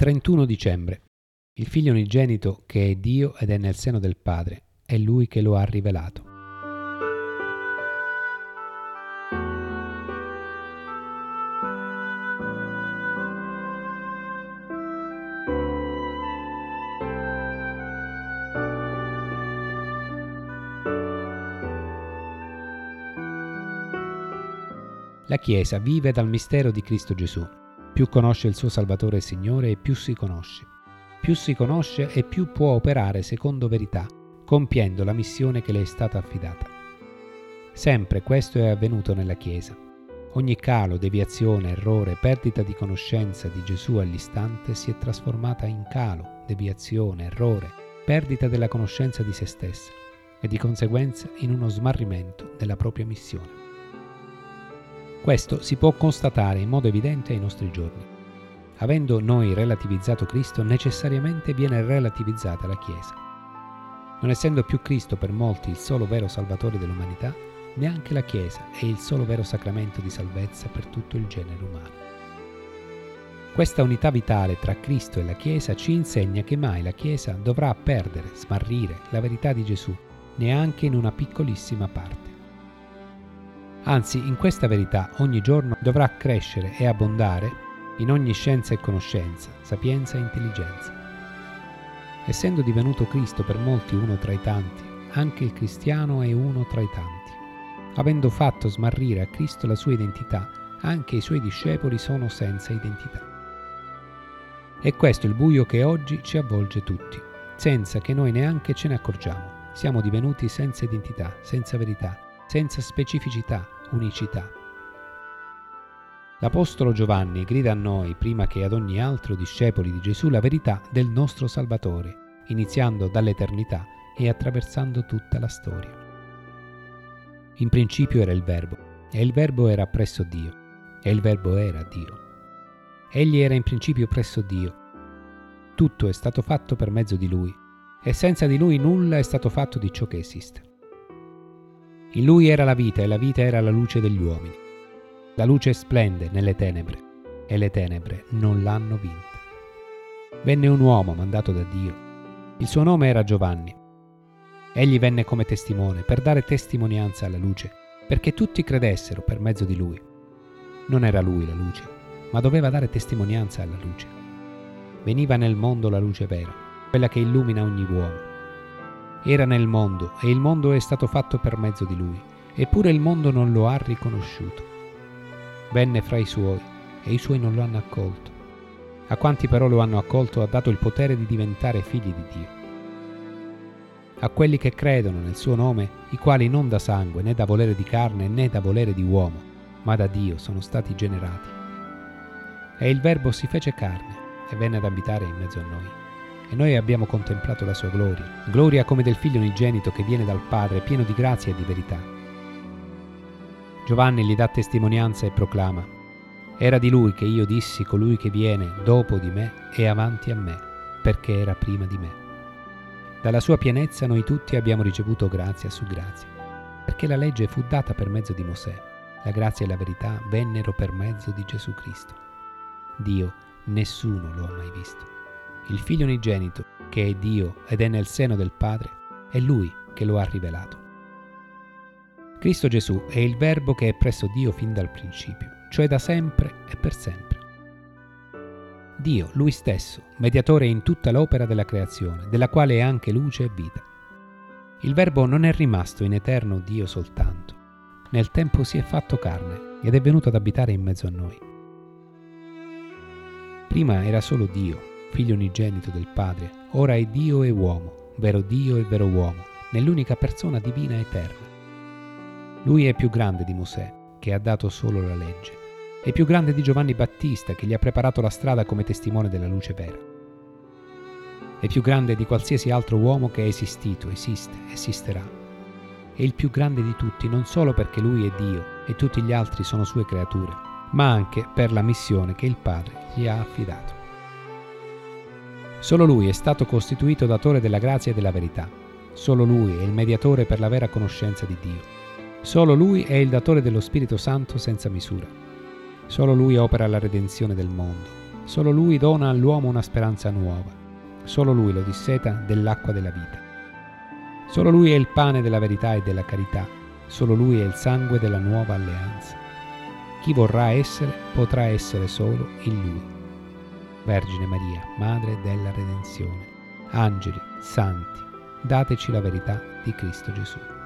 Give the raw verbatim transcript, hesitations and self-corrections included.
trentuno dicembre. Il Figlio unigenito che è Dio ed è nel seno del Padre, è Lui che lo ha rivelato. La Chiesa vive dal mistero di Cristo Gesù. Più conosce il suo Salvatore e Signore e più si conosce. Più si conosce e più può operare secondo verità, compiendo la missione che le è stata affidata. Sempre questo è avvenuto nella Chiesa. Ogni calo, deviazione, errore, perdita di conoscenza di Gesù all'istante si è trasformata in calo, deviazione, errore, perdita della conoscenza di se stessa e di conseguenza in uno smarrimento della propria missione. Questo si può constatare in modo evidente ai nostri giorni. Avendo noi relativizzato Cristo, necessariamente viene relativizzata la Chiesa. Non essendo più Cristo per molti il solo vero Salvatore dell'umanità, neanche la Chiesa è il solo vero sacramento di salvezza per tutto il genere umano. Questa unità vitale tra Cristo e la Chiesa ci insegna che mai la Chiesa dovrà perdere, smarrire la verità di Gesù, neanche in una piccolissima parte. Anzi, in questa verità ogni giorno dovrà crescere e abbondare in ogni scienza e conoscenza, sapienza e intelligenza. Essendo divenuto Cristo per molti uno tra i tanti, anche il cristiano è uno tra i tanti. Avendo fatto smarrire a Cristo la sua identità, anche i suoi discepoli sono senza identità. E questo è il buio che oggi ci avvolge tutti, senza che noi neanche ce ne accorgiamo. Siamo divenuti senza identità, senza verità, senza specificità, unicità. L'Apostolo Giovanni grida a noi, prima che ad ogni altro discepoli di Gesù, la verità del nostro Salvatore, iniziando dall'eternità e attraversando tutta la storia. In principio era il Verbo, e il Verbo era presso Dio, e il Verbo era Dio. Egli era in principio presso Dio. Tutto è stato fatto per mezzo di Lui, e senza di Lui nulla è stato fatto di ciò che esiste. In Lui era la vita, e la vita era la luce degli uomini. La luce splende nelle tenebre, e le tenebre non l'hanno vinta. Venne un uomo mandato da Dio. Il suo nome era Giovanni. Egli venne come testimone, per dare testimonianza alla luce, perché tutti credessero per mezzo di Lui. Non era Lui la luce, ma doveva dare testimonianza alla luce. Veniva nel mondo la luce vera, quella che illumina ogni uomo. Era nel mondo, e il mondo è stato fatto per mezzo di Lui, eppure il mondo non lo ha riconosciuto. Venne fra i Suoi, e i Suoi non lo hanno accolto. A quanti però lo hanno accolto ha dato il potere di diventare figli di Dio. A quelli che credono nel Suo nome, i quali non da sangue, né da volere di carne, né da volere di uomo, ma da Dio sono stati generati. E il Verbo si fece carne, e venne ad abitare in mezzo a noi. E noi abbiamo contemplato la sua gloria, gloria come del Figlio unigenito che viene dal Padre, pieno di grazia e di verità. Giovanni gli dà testimonianza e proclama: era di lui che io dissi, colui che viene dopo di me è avanti a me, perché era prima di me. Dalla sua pienezza noi tutti abbiamo ricevuto grazia su grazia, perché la legge fu data per mezzo di Mosè, la grazia e la verità vennero per mezzo di Gesù Cristo. Dio nessuno lo ha mai visto. Il Figlio unigenito, che è Dio ed è nel seno del Padre, è Lui che lo ha rivelato. Cristo Gesù è il Verbo che è presso Dio fin dal principio, cioè da sempre e per sempre. Dio, Lui stesso, mediatore in tutta l'opera della creazione, della quale è anche luce e vita. Il Verbo non è rimasto in eterno Dio soltanto. Nel tempo si è fatto carne ed è venuto ad abitare in mezzo a noi. Prima era solo Dio, Figlio unigenito del Padre, ora è Dio e uomo, vero Dio e vero uomo, nell'unica persona divina eterna. Lui è più grande di Mosè, che ha dato solo la legge, è più grande di Giovanni Battista, che gli ha preparato la strada come testimone della luce vera. È più grande di qualsiasi altro uomo che è esistito, esiste, esisterà. È il più grande di tutti, non solo perché Lui è Dio e tutti gli altri sono Sue creature, ma anche per la missione che il Padre gli ha affidato. Solo Lui è stato costituito datore della grazia e della verità. Solo Lui è il mediatore per la vera conoscenza di Dio. Solo Lui è il datore dello Spirito Santo senza misura. Solo Lui opera la redenzione del mondo. Solo Lui dona all'uomo una speranza nuova. Solo Lui lo disseta dell'acqua della vita. Solo Lui è il pane della verità e della carità. Solo Lui è il sangue della nuova alleanza. Chi vorrà essere, potrà essere solo in Lui. Vergine Maria, Madre della Redenzione, angeli, santi, dateci la verità di Cristo Gesù.